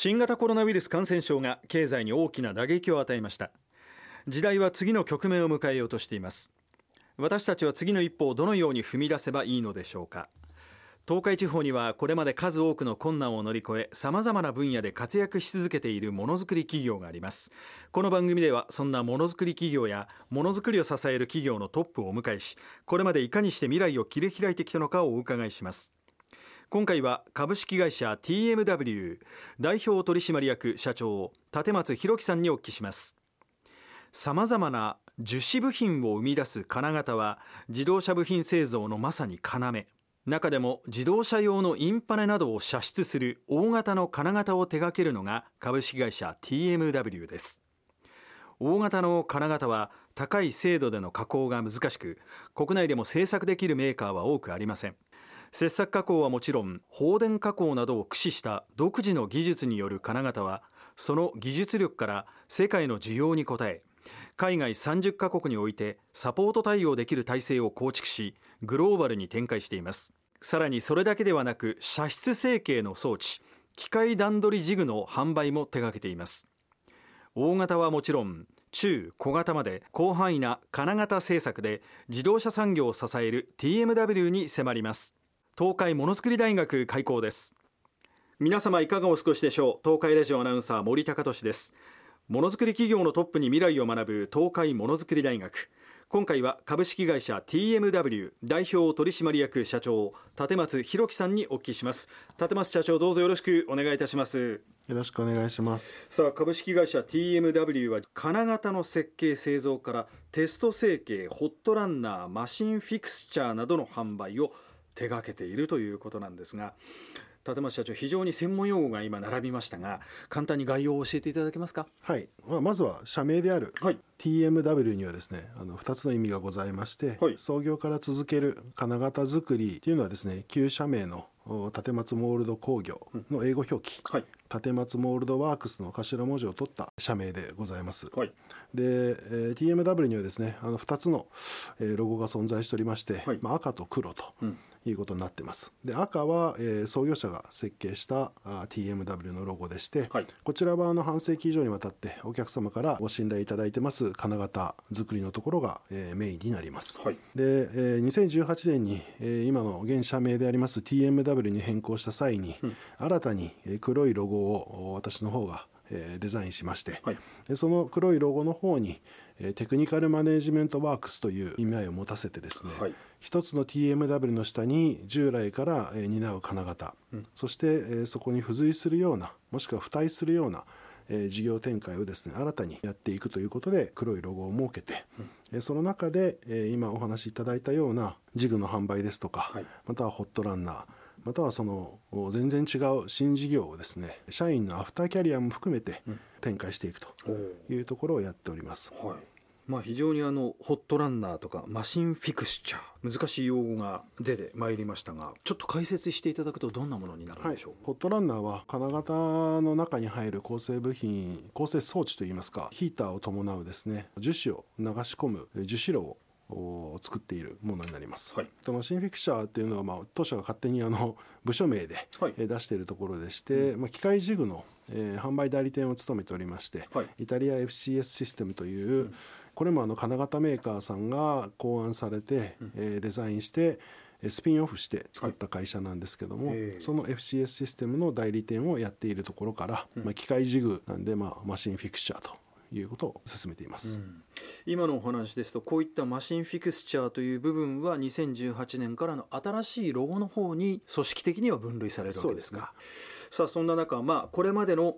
新型コロナウイルス感染症が経済に大きな打撃を与えました。時代は次の局面を迎えようとしています。私たちは次の一歩をどのように踏み出せばいいのでしょうか。東海地方にはこれまで数多くの困難を乗り越え、様々な分野で活躍し続けているものづくり企業があります。この番組ではそんなものづくり企業やものづくりを支える企業のトップをお迎えし、これまでいかにして未来を切り開いてきたのかをお伺いします。今回は株式会社 TMW 代表取締役社長立松弘樹さんにお聞きします。様々な樹脂部品を生み出す金型は自動車部品製造のまさに要。中でも自動車用のインパネなどを射出する大型の金型を手掛けるのが株式会社 TMW です。大型の金型は高い精度での加工が難しく、国内でも製作できるメーカーは多くありません。切削加工はもちろん、放電加工などを駆使した独自の技術による金型は、その技術力から世界の需要に応え、海外30カ国においてサポート対応できる体制を構築し、グローバルに展開しています。さらにそれだけではなく、射出成形の装置、機械段取りジグの販売も手掛けています。大型はもちろん、中小型まで広範囲な金型製作で自動車産業を支える TMW に迫ります。東海ものづくり大学開講です。皆様いかがお過ごしでしょう。東海ラジオアナウンサー森高俊です。ものづくり企業のトップに未来を学ぶ東海ものづくり大学。今回は株式会社 TMW 代表取締役社長立松弘樹さんにお聞きします。立松社長、どうぞよろしくお願いいたします。 よろしくお願いします。 さあ、株式会社 TMW は金型の設計製造からテスト成形、ホットランナー、マシンフィクスチャーなどの販売を手掛けているということなんですが、立松社長、非常に専門用語が今並びましたが、簡単に概要を教えていただけますか。 はい、まずは社名である、TMW にはですね、2つの意味がございまして、創業から続ける金型作りというのはですね、旧社名の立松モールド工業の英語表記、立松モールドワークスの頭文字を取った社名でございます。で、TMW にはですね、2つのロゴが存在しておりまして、赤と黒ということになっています。で、赤は創業者が設計したTMW のロゴでして、こちらは半世紀以上にわたってお客様からご信頼いただいてます金型作りのところがメインになります。で、2018年に今の現社名であります TMW に変更した際に、新たに黒いロゴを私の方がデザインしまして、でその黒いロゴの方にテクニカルマネジメントワークスという意味合いを持たせてですね、一つの TMW の下に従来から担う金型、そしてそこに付随するような、もしくは付帯するような事業展開をですね、新たにやっていくということで黒いロゴを設けて、その中で今お話しいただいたようなジグの販売ですとか、またはホットランナー、またはその全然違う新事業をですね、社員のアフターキャリアも含めて展開していくというところをやっております。 非常にホットランナーとかマシンフィクスチャー、難しい用語が出てまいりましたが、ちょっと解説していただくとどんなものになるんでしょう。 ホットランナーは金型の中に入る構成部品、構成装置といいますか、ヒーターを伴うですね、樹脂を流し込む樹脂炉を作っているものになります。マシンフィクチャーというのは、当社が勝手に部署名で出しているところでして、機械ジグの販売代理店を務めておりまして、イタリア FCS システムという、これも金型メーカーさんが考案されて、デザインしてスピンオフして作った会社なんですけども、その FCS システムの代理店をやっているところから、機械ジグなんで、マシンフィクチャーということを進めています。 今のお話ですと、こういったマシンフィクスチャーという部分は2018年からの新しいロゴの方に組織的には分類されるわけですが、さあそんな中、これまでの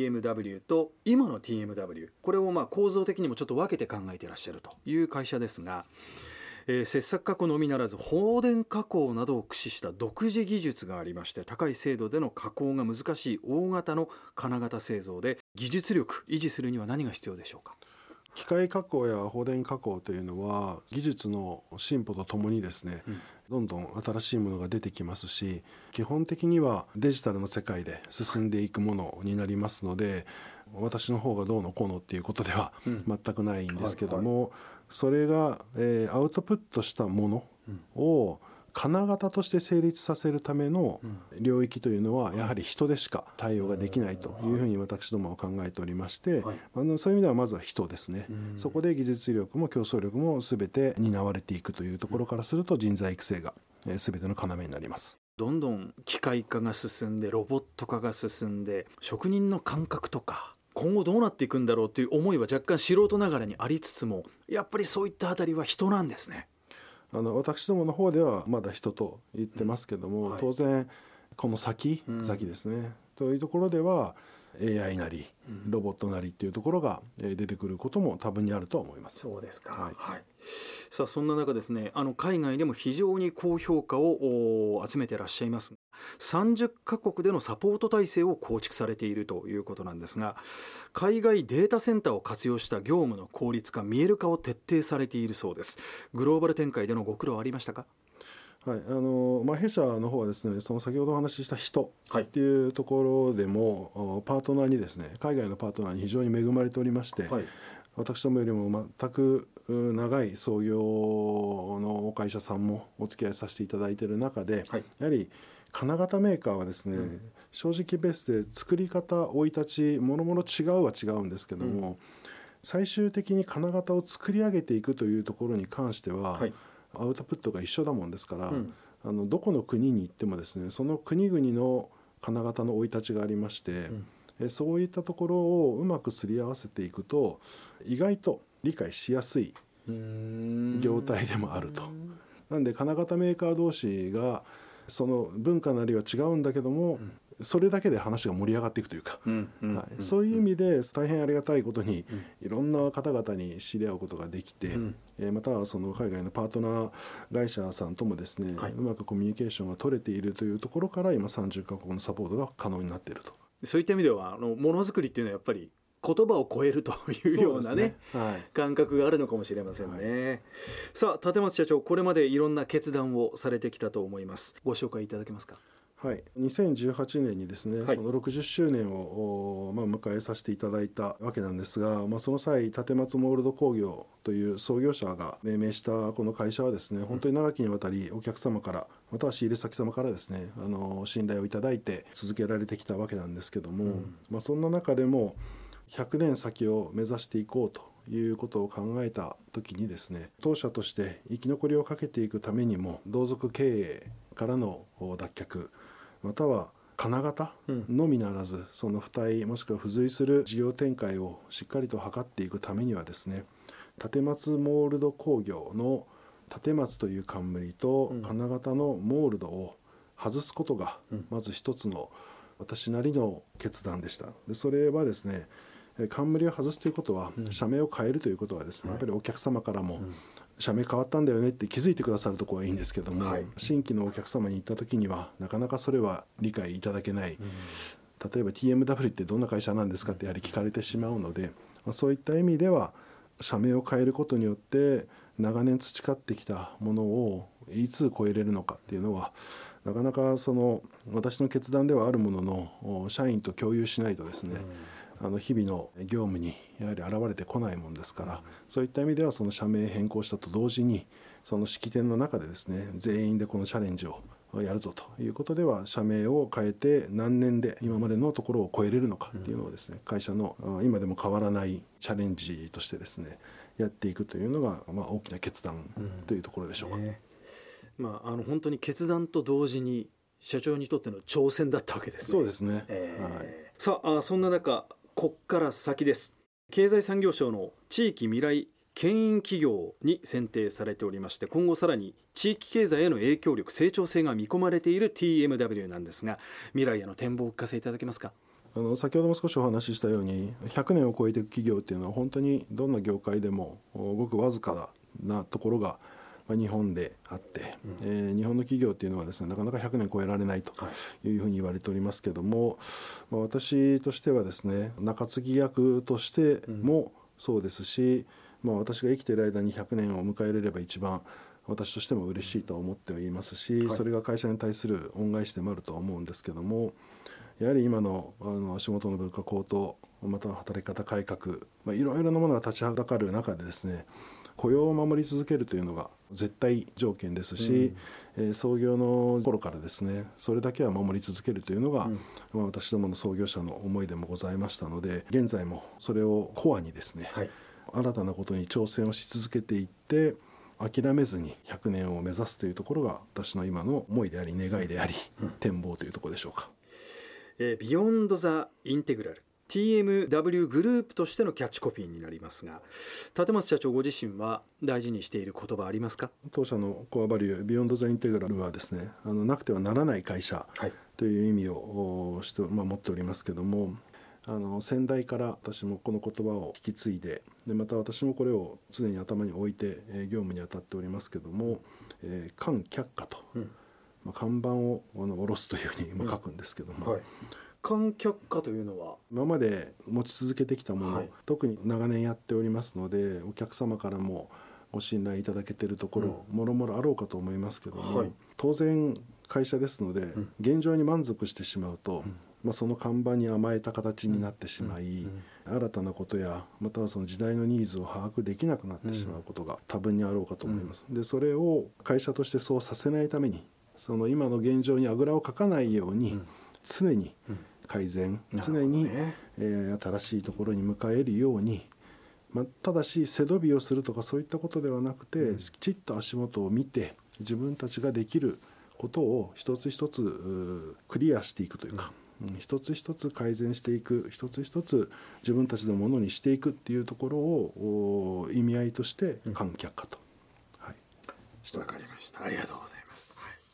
TMW と今の TMW、 これを構造的にもちょっと分けて考えていらっしゃるという会社ですが、切削加工のみならず放電加工などを駆使した独自技術がありまして、高い精度での加工が難しい大型の金型製造で、技術力維持するには何が必要でしょうか。 機械加工や放電加工というのは技術の進歩とともにですね、どんどん新しいものが出てきますし、基本的にはデジタルの世界で進んでいくものになりますので、私の方がどうのこうのっていうことでは全くないんですけども、それがアウトプットしたものを金型として成立させるための領域というのはやはり人でしか対応ができないというふうに私どもは考えておりまして、そういう意味ではまずは人ですね。そこで技術力も競争力も全て担われていくというところからすると、人材育成が全ての要になります。 どんどん機械化が進んでロボット化が進んで、職人の感覚とか今後どうなっていくんだろうという思いは若干素人ながらにありつつも、やっぱりそういったあたりは人なんですね。 私どもの方ではまだ人と言ってますけども、当然この先ですね、というところでは AI なりロボットなりっていうところが出てくることも多分にあると思います。 そうですか。さあそんな中ですね、海外でも非常に高評価を集めてらっしゃいます。30カ国でのサポート体制を構築されているということなんですが、海外データセンターを活用した業務の効率化、見える化を徹底されているそうです。グローバル展開でのご苦労ありましたか？ 弊社の方はですね、その先ほどお話しした人っていうところでも、パートナーにですね、海外のパートナーに非常に恵まれておりまして、私どもよりも全く長い創業の会社さんもお付き合いさせていただいている中で、やはり金型メーカーはですね、正直ベースで作り方、生い立ちもろもろ違うは違うんですけども、最終的に金型を作り上げていくというところに関しては、アウトプットが一緒だもんですから、どこの国に行ってもですね、その国々の金型の生い立ちがありまして、そういったところをうまくすり合わせていくと意外と理解しやすい業態でもあると。なんで金型メーカー同士がその文化なりは違うんだけども、それだけで話が盛り上がっていくというか、そういう意味で大変ありがたいことに、いろんな方々に知り合うことができて、またはその海外のパートナー会社さんともですね、うまくコミュニケーションが取れているというところから、今30カ国のサポートが可能になっていると。 そういった意味ではものづくりっていうのはやっぱり言葉を超えるというようなね、感覚があるのかもしれませんね。さあ立松社長、これまでいろんな決断をされてきたと思います。ご紹介いただけますか？ 2018年にですね、その60周年を迎えさせていただいたわけなんですが、その際立松モールド工業という創業者が命名したこの会社はですね、本当に長きにわたりお客様から、または仕入れ先様からですね、信頼をいただいて続けられてきたわけなんですけども、そんな中でも100年先を目指していこうということを考えた時にですね、当社として生き残りをかけていくためにも、同族経営からの脱却、または金型のみならず、その付帯もしくは付随する事業展開をしっかりと図っていくためにはですね、立松モールド工業の立松という冠と金型のモールドを外すことがまず一つの私なりの決断でした。でそれはですね、冠を外すということは、社名を変えるということはですね、やっぱりお客様からも、社名変わったんだよねって気づいてくださるところはいいんですけども、新規のお客様に行った時にはなかなかそれは理解いただけない、例えば TMW ってどんな会社なんですかってやはり聞かれてしまうので、そういった意味では社名を変えることによって長年培ってきたものをいつ超えれるのかっていうのは、なかなかその私の決断ではあるものの、社員と共有しないとですね、日々の業務にやはり現れてこないもんですから、そういった意味ではその社名変更したと同時に、その式典の中でですね、全員でこのチャレンジをやるぞということでは、社名を変えて何年で今までのところを超えれるのかっていうのをですね、会社の今でも変わらないチャレンジとしてですね、やっていくというのが大きな決断というところでしょうか。 本当に決断と同時に社長にとっての挑戦だったわけですね。 そうですね。 さあ、そんな中、こっから先です。経済産業省の地域未来牽引企業に選定されておりまして、今後さらに地域経済への影響力、成長性が見込まれている TMW なんですが、未来への展望をお聞かせいただけますか？ 先ほども少しお話ししたように、100年を超えていく企業っていうのは本当にどんな業界でもごくわずかなところが日本であって、日本の企業っていうのはですね、なかなか100年超えられないというふうに言われておりますけども、私としてはですね、中継ぎ役としてもそうですし、私が生きている間に100年を迎えれれば一番私としても嬉しいと思ってはいますし、それが会社に対する恩返しでもあるとは思うんですけども、やはり今の足元の物価高騰、または働き方改革、いろいろなものが立ちはだかる中でですね、 雇用を守り続けるというのが絶対条件ですし、創業の頃からですねそれだけは守り続けるというのが、私どもの創業者の思いでもございましたので、現在もそれをコアにですね、新たなことに挑戦をし続けていって諦めずに100年を目指すというところが私の今の思いであり願いであり、展望というところでしょうか。 ビヨンド・ザ・インテグラル TMW グループとしてのキャッチコピーになりますが、立松社長ご自身は大事にしている言葉ありますか？ 当社のコアバリュービヨンド・ザ・インテグラルはですねなくてはならない会社という意味を持っておりますけども、先代から私もこの言葉を引き継いで、また私もこれを常に頭に置いて業務に当たっておりますけども、観却下と、看板を下ろすというふうに書くんですけども、 観却下というのは今まで持ち続けてきたもの、特に長年やっておりますのでお客様からもご信頼いただけているところ、もろもろあろうかと思いますけども、当然会社ですので、現状に満足してしまうと、その看板に甘えた形になってしまい、新たなことやまたはその時代のニーズを把握できなくなってしまうことが多分にあろうかと思います。でそれを会社としてそうさせないために、その今の現状にあぐらをかかないように、常に改善、常に、新しいところに向かえるように、ただし背飛びをするとかそういったことではなくて、きちっと足元を見て自分たちができることを一つ一つクリアしていくというか、一つ一つ改善していく、一つ一つ自分たちのものにしていくっていうところを意味合いとして観客化と、 しております。わかりました。ありがとうございます。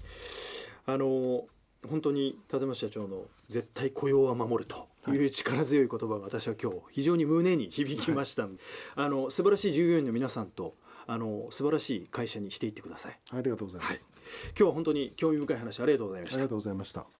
本当に立松社長の絶対雇用は守るという力強い言葉が私は今日非常に胸に響きました。素晴らしい従業員の皆さんと素晴らしい会社にしていってください。 ありがとうございます。 今日は本当に興味深い話ありがとうございました。 ありがとうございました。